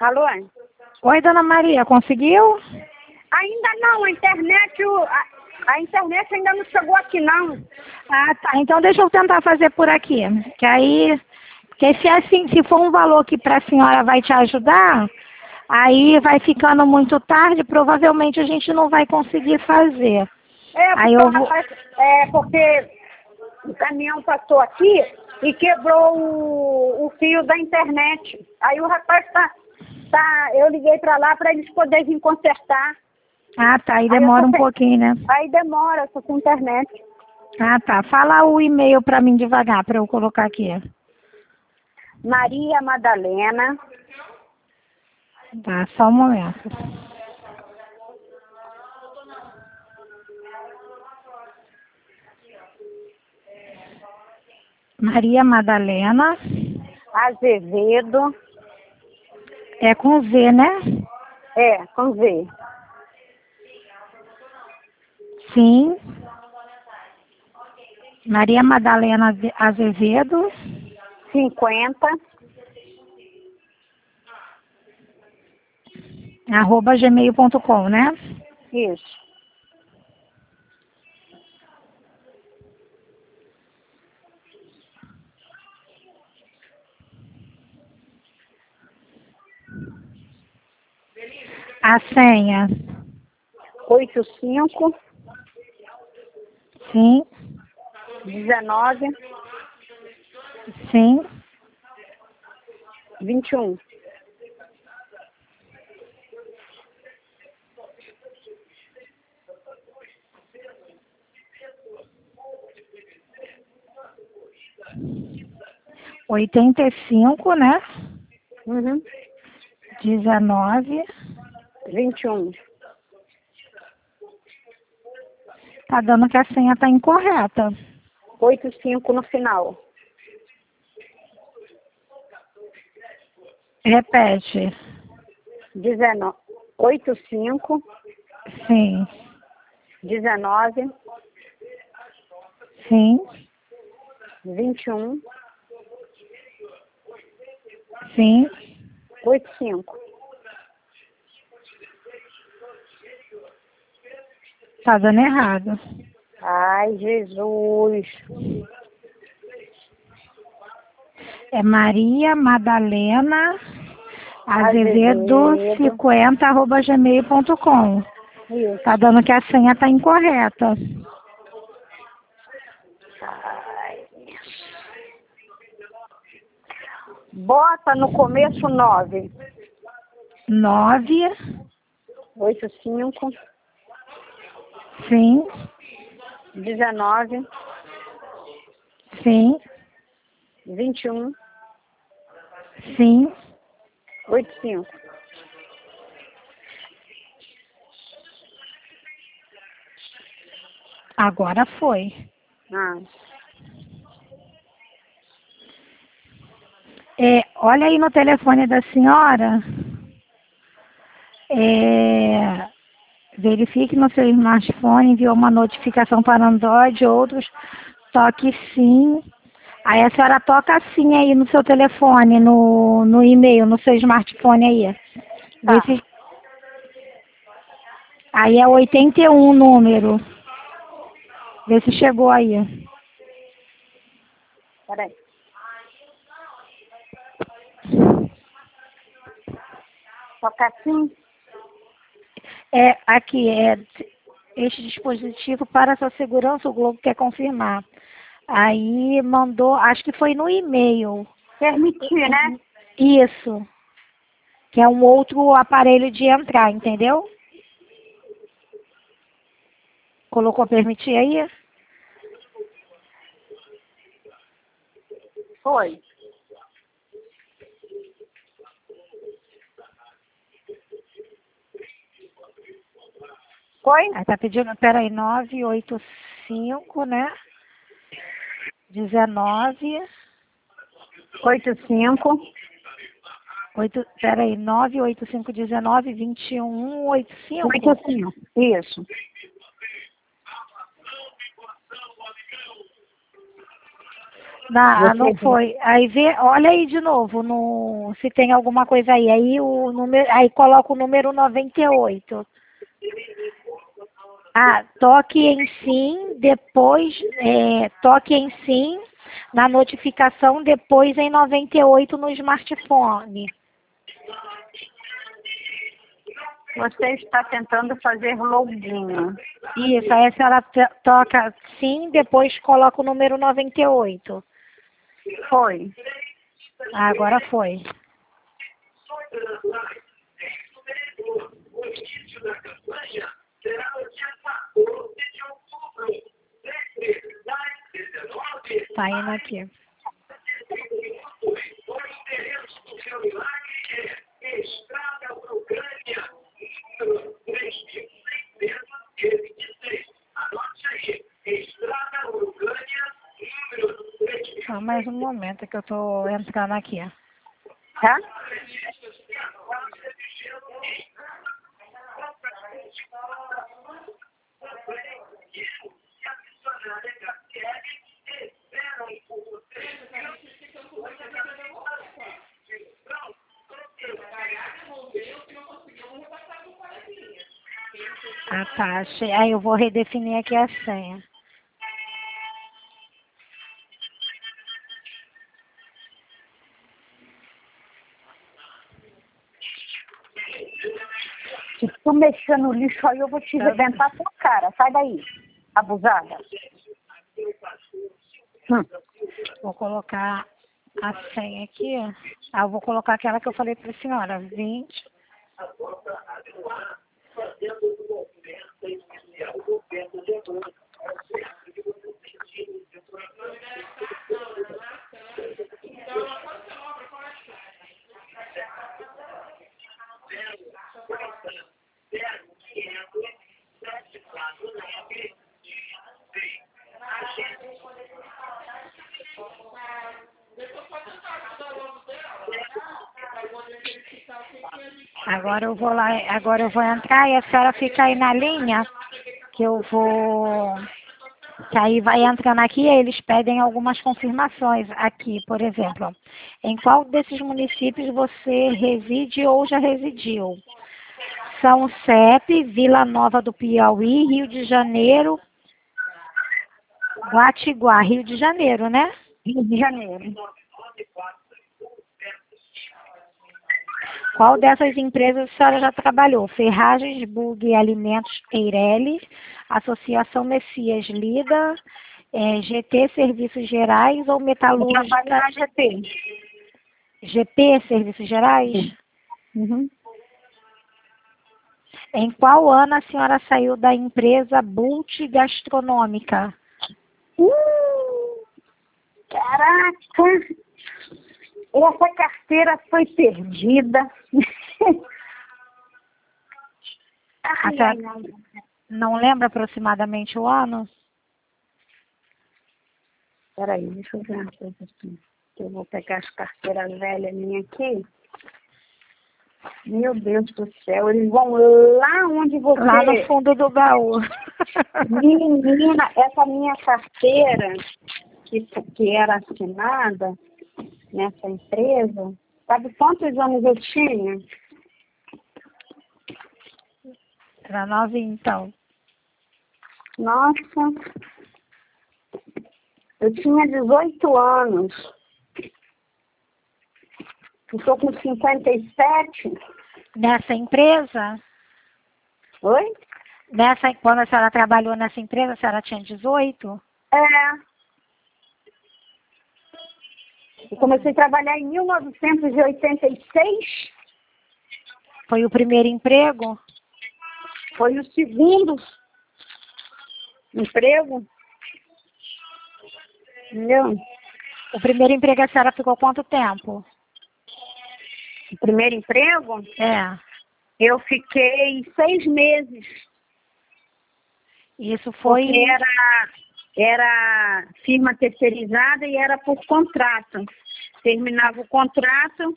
Alô? Oi, dona Maria, conseguiu? Ainda não, a internet ainda não chegou aqui não. Ah, tá. Então deixa eu tentar fazer por aqui. Que aí, porque se assim, se for um valor que para a senhora vai te ajudar, aí vai ficando muito tarde, provavelmente a gente não vai conseguir fazer. Aí eu vou. Porque o caminhão passou aqui e quebrou o fio da internet. Aí o rapaz eu liguei para lá para eles poderem vir consertar. Ah, tá. Aí demora um pouquinho, né? Aí demora essa internet. Ah, tá. Fala o e-mail para mim devagar, para eu colocar aqui. Maria Madalena. Tá, só um momento. Maria Madalena. Azevedo. É com Z, né? É, com Z. Sim. Maria Madalena Azevedo. 50. @gmail.com, né? Isso. A senha. 85 Sim. 19 Sim. 21. Oitenta e cinco, né? Uhum. 19. 21. Tá dando que a senha tá incorreta. 85 no final. Repete. 19. 85 Sim. 19 Sim. 21 Sim. 85. Tá dando errado. Ai, Jesus. É Maria Madalena Azevedo 50 @gmail.com. Isso. Tá dando que a senha tá incorreta. Ai. Bota no começo 9. 9. 85 Sim. 19 Sim. 21 Sim. 85. Agora foi. Ah. Olha aí no telefone da senhora. Verifique no seu smartphone, enviou uma notificação para Android, outros, toque sim. Aí a senhora toca sim aí no seu telefone, no e-mail, no seu smartphone aí. Vê Tá. se... Aí é 81 o número. Vê se chegou aí. Peraí. Toca assim? Aqui, este dispositivo para sua segurança, o Globo quer confirmar. Aí mandou, acho que foi no e-mail. Permitir, né? Isso, que é um outro aparelho de entrar, entendeu? Colocou permitir aí? Foi. Foi? Aí tá pedindo, peraí, 985, né? 19, 85 peraí, 985 19 21 85. 85. Isso. Não foi. Aí olha aí de novo se tem alguma coisa aí. Aí aí coloca o número 98. Toque em sim, depois toque em sim na notificação, depois em 98 no smartphone. Você está tentando fazer login. Isso, aí a senhora toca sim, depois coloca o número 98. Foi. Agora foi. Tá indo aqui. Só mais um momento que eu tô entrando aqui. Tá? Tá. Achei. Aí eu vou redefinir aqui a senha. Se tu mexer no lixo aí, eu vou te arrebentar a tua cara. Sai daí, abusada. Vou colocar a senha aqui. Eu vou colocar aquela que eu falei para a senhora. 20. Agora eu vou lá, agora eu vou entrar e a senhora fica aí na linha, que aí vai entrando aqui e eles pedem algumas confirmações aqui, por exemplo. Em qual desses municípios você reside ou já residiu? São CEP, Vila Nova do Piauí, Rio de Janeiro, Guatiguá, Rio de Janeiro, né? Rio de Janeiro. Qual dessas empresas a senhora já trabalhou? Ferragens, Bug Alimentos, Eireli, Associação Messias Lida, GT Serviços Gerais ou Metalúrgica? Eu trabalho na GT. GP Serviços Gerais? Uhum. Em qual ano a senhora saiu da empresa Bult Gastronômica? Caraca! Essa carteira foi perdida. Não lembra aproximadamente o ano? Peraí, deixa eu ver uma coisa aqui. Eu vou pegar as carteiras velhas minhas aqui. Meu Deus do céu, eles vão lá onde você... Lá no fundo do baú. Menina, essa minha carteira, que era assinada nessa empresa, sabe quantos anos eu tinha? Era novinha, então. Nossa, eu tinha 18 anos. Estou com 57. Nessa empresa? Oi? Quando a senhora trabalhou nessa empresa, a senhora tinha 18? É. Eu comecei a trabalhar em 1986. Foi o primeiro emprego? Foi o segundo emprego. Entendeu? O primeiro emprego a senhora ficou quanto tempo? O primeiro emprego? É. Eu fiquei 6 meses. Isso foi... Porque era firma terceirizada e era por contrato. Terminava o contrato,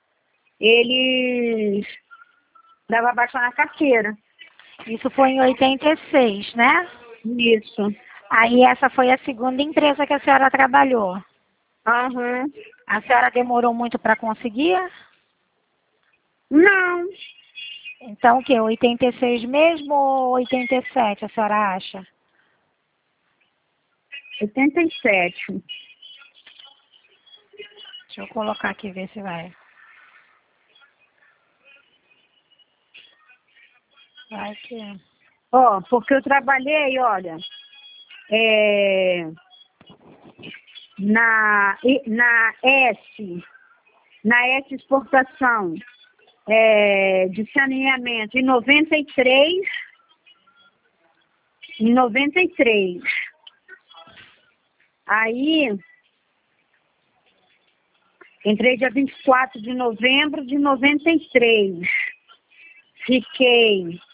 eles davam baixa na carteira. Isso foi em 86, né? Isso. Aí essa foi a segunda empresa que a senhora trabalhou. Aham. A senhora demorou muito para conseguir? Não, Então o quê? 86 mesmo ou 87, a senhora acha? 87. Deixa eu colocar aqui, ver se vai. Vai que... Ó, porque eu trabalhei, olha, é, na S Exportação, de saneamento, em 93, em 93. Aí, entrei dia 24 de novembro de 93. Fiquei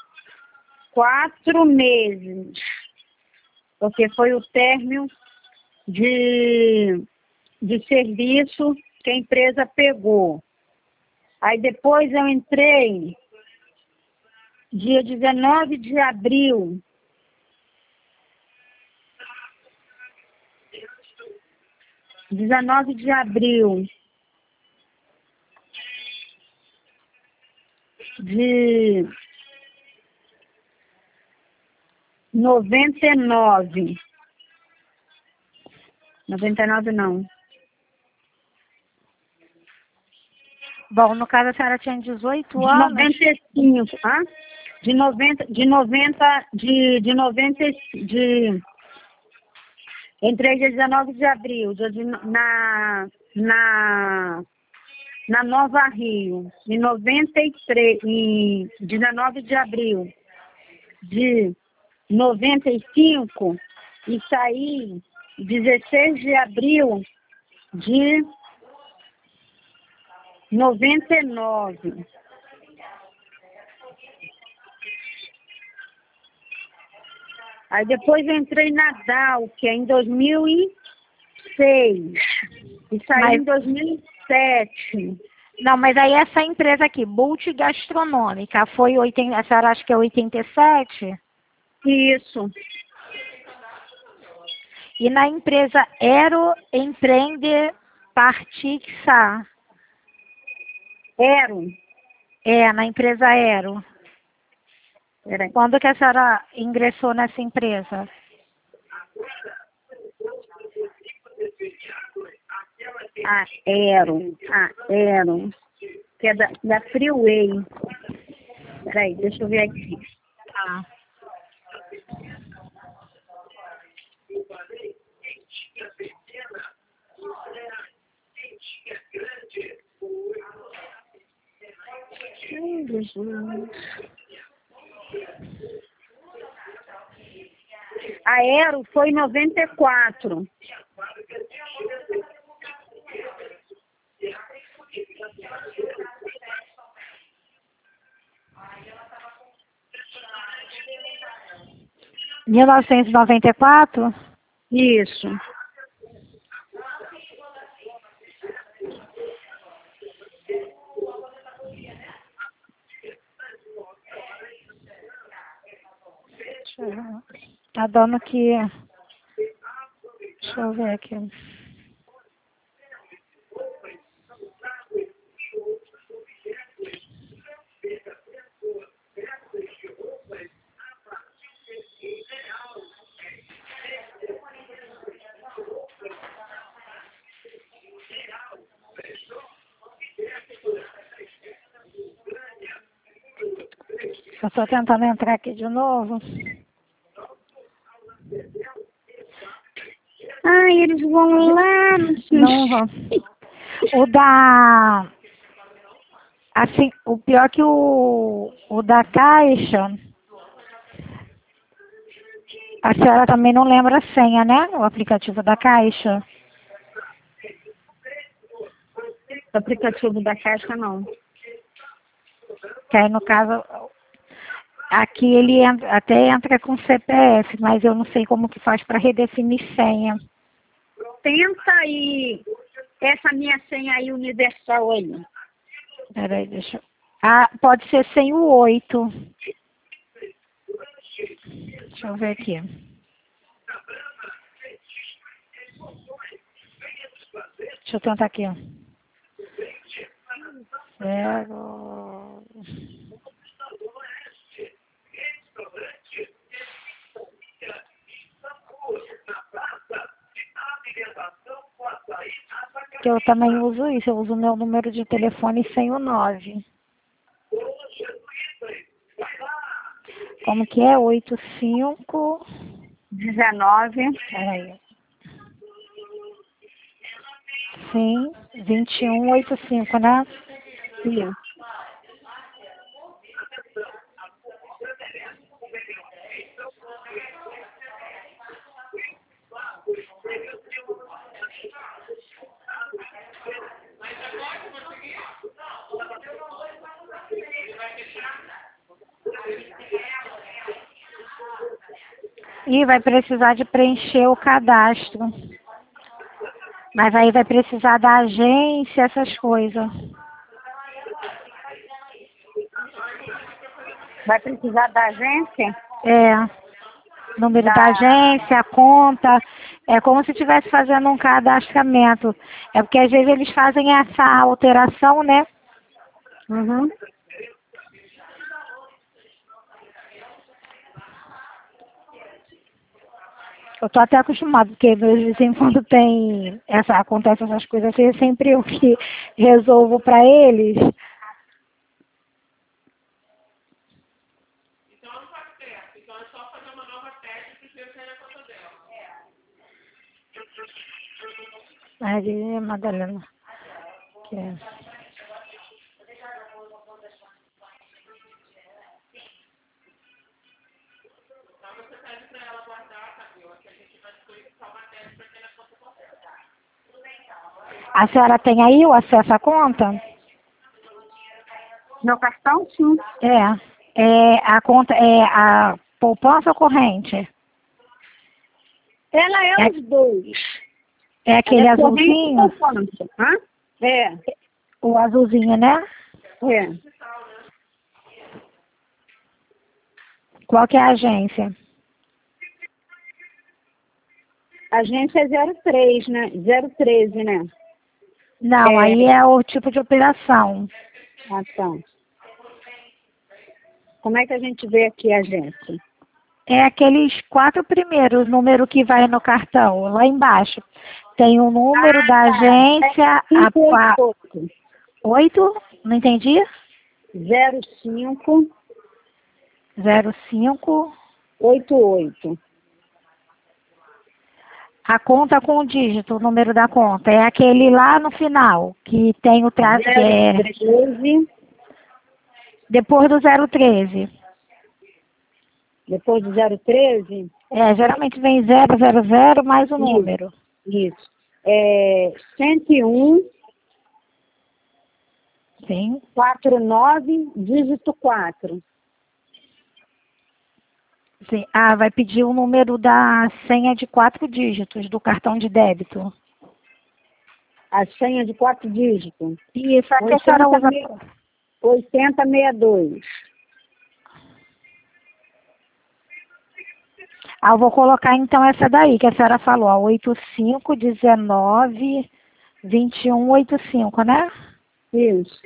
4 meses, porque foi o término de serviço que a empresa pegou. Aí depois eu entrei dia 19 de abril. 19 de abril de 99. 99 não. Bom, no caso a senhora tinha 18 De anos. 95, ah? De 90, de 90, de 90, entrei dia 19 de abril, na Nova Rio, em 93, em 19 de abril de 95, e saí 16 de abril de 99. Aí depois eu entrei na DAO, que é em 2006. E saí em 2007. Não, mas aí essa empresa aqui, Bult Gastronômica, foi 80, a senhora acha que é 87? Isso. E na empresa Aero Empreende Partixa. Na empresa Aero. Peraí. Quando que a senhora ingressou nessa empresa? Aero. Que é da Freeway. Peraí, deixa eu ver aqui. Tá. Ai, Jesus. A Aero foi em 94. Em 1994? Isso. Tá dando que... Deixa eu ver aqui. Eu estou tentando entrar aqui de novo. Ai, eles vão lá no Não vão. O da... Assim, o pior que o da Caixa... A senhora também não lembra a senha, né? O aplicativo da Caixa. O aplicativo da Caixa, não. Que aí, no caso, aqui ele até entra com CPF, mas eu não sei como que faz para redefinir senha. Tenta aí, essa minha senha aí universal aí. Peraí, deixa eu... Ah, pode ser sem o 8. Deixa eu ver aqui. Deixa eu tentar aqui. 0. Que eu também uso isso, eu uso o meu número de telefone sem o 9. Como que é? 85. 19. Peraí. Sim, 2185, né? Sim. E vai precisar de preencher o cadastro. Mas aí vai precisar da agência, essas coisas. Vai precisar da agência? É, número da agência, a conta. É como se estivesse fazendo um cadastramento. É porque às vezes eles fazem essa alteração, né? Uhum. Eu tô até acostumada, porque de vez em quando acontece essas coisas, assim, é sempre eu que resolvo para eles. Maria Madalena. Que é. A senhora tem aí o acesso à conta? Meu cartão, sim. A conta é a poupança ou corrente? Ela é os dois. É aquele Ela é corrente e azulzinho? poupança. Hã? É. O azulzinho, né? É. Qual que é a agência? Agência é 03, né? 013, né? Não, aí é o tipo de operação. Ah, tá. Como é que a gente vê aqui a agência? É aqueles 4 primeiros números que vai no cartão, lá embaixo. Tem o número da Tá. agência, 588. 8, não entendi? 05 05. 88. A conta com o dígito, o número da conta. É aquele lá no final, que tem o traço, que é 013. depois do 013. Depois do 013? Geralmente vem 000 mais o Isso. número. Isso. 101 Sim. 49, dígito 4. Sim. Ah, vai pedir o número da senha de 4 dígitos do cartão de débito. A senha de 4 dígitos. Isso, a que a senhora usa. 8062. Ah, eu vou colocar então essa daí que a senhora falou, a 85192185, né? Isso.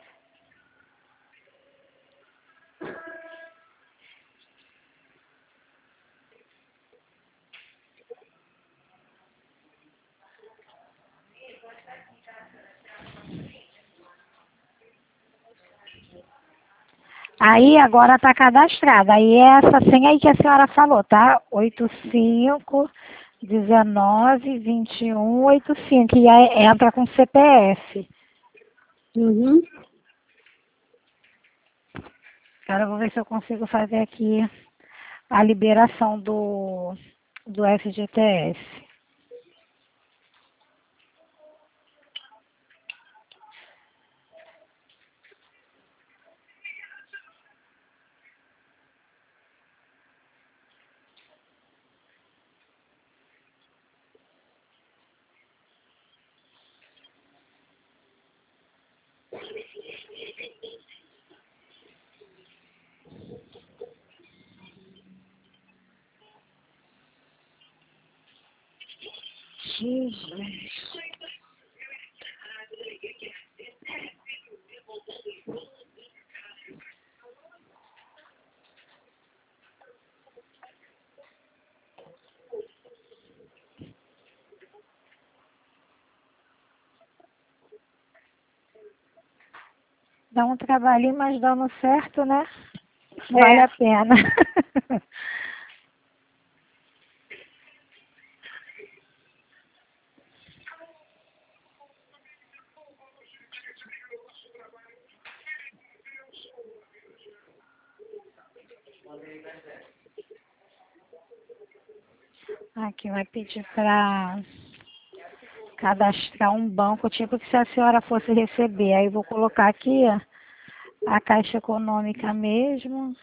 Aí agora está cadastrada. Aí é essa senha aí que a senhora falou, tá? 85192185. E aí entra com CPF. Uhum. Agora eu vou ver se eu consigo fazer aqui a liberação do FGTS. Jesus. Dá um trabalhinho, mas dando certo, né? Vale a pena. Aqui vai pedir para cadastrar um banco, tipo que se a senhora fosse receber. Aí vou colocar aqui a Caixa Econômica mesmo.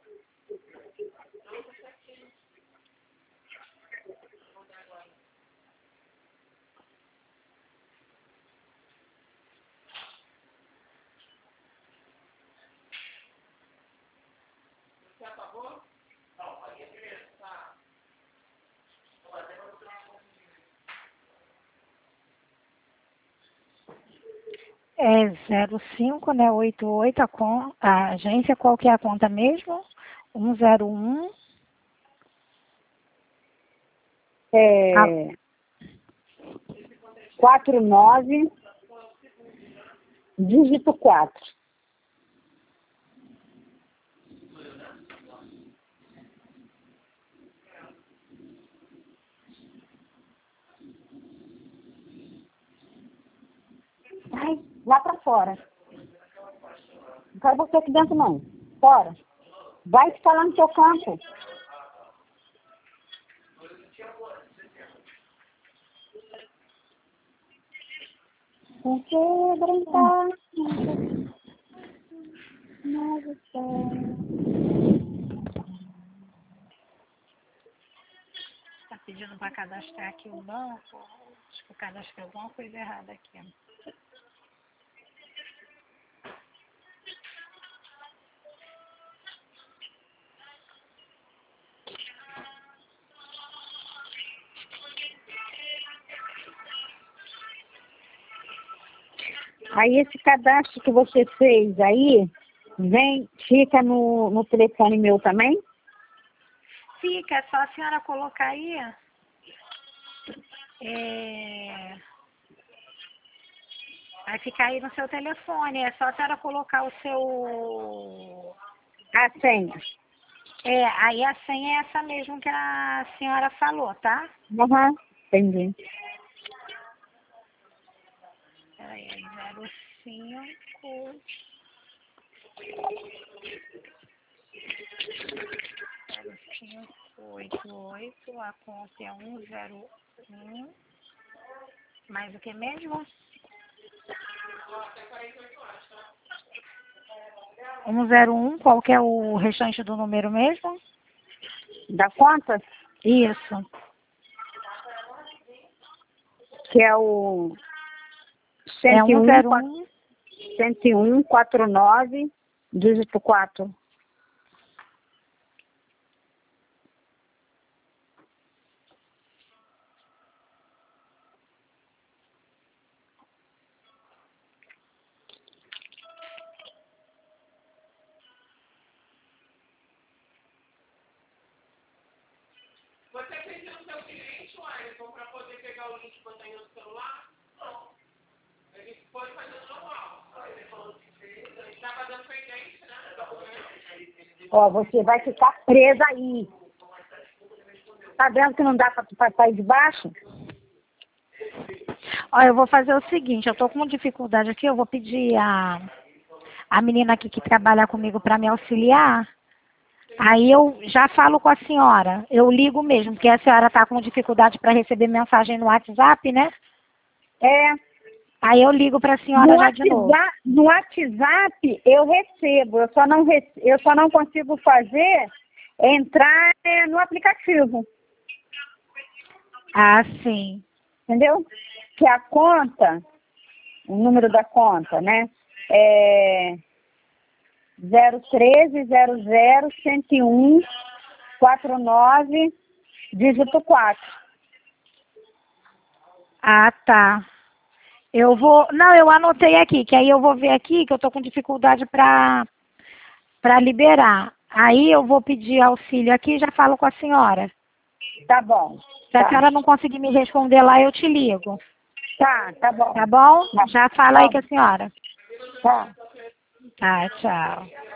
É 05, né? 88, a agência, qual que é a conta mesmo? 101. É, 49, dígito 4. Ai, lá pra fora. Não quero você aqui dentro, não. Fora. Vai ficar lá no seu campo. Você brincar. Tá pedindo para cadastrar aqui o banco. Acho que eu cadastrei alguma coisa errada aqui. Aí esse cadastro que você fez aí, fica no telefone meu também? Fica, é só a senhora colocar aí. Vai ficar aí no seu telefone. É só a senhora colocar o seu... A senha. Aí a senha é essa mesmo que a senhora falou, tá? Aham, entendi. Peraí, é 05... 0588, a conta é 101. Mais o que mesmo? 101, qual que é o restante do número mesmo? Da conta? Isso. Que é o É 101, 101. 101, 49, dígito 4. Você pediu no seu cliente, Wellington, para poder pegar o link e botar aí no celular? Não. Ele foi fazendo normal. Ele falou que fez, ele está fazendo com a gente, né? Ó, você vai ficar presa aí. Tá vendo que não dá pra sair de baixo? Ó, eu vou fazer o seguinte, eu tô com dificuldade aqui, eu vou pedir a menina aqui que trabalha comigo para me auxiliar. Aí eu já falo com a senhora, eu ligo mesmo, porque a senhora tá com dificuldade para receber mensagem no WhatsApp, né? É. Aí eu ligo para a senhora já de novo. No WhatsApp eu recebo, eu só não consigo fazer entrar no aplicativo, Ah, sim. entendeu? Que a conta, o número da conta, né? É 013 00 101 49 dígito 4. Ah, tá. Não, eu anotei aqui, que aí eu vou ver aqui que eu tô com dificuldade para liberar. Aí eu vou pedir auxílio aqui e já falo com a senhora. Tá bom. Se a Tá. senhora não conseguir me responder lá, eu te ligo. Tá bom. Tá bom? Tá. Já fala aí com a senhora. Tá. Tá, tchau.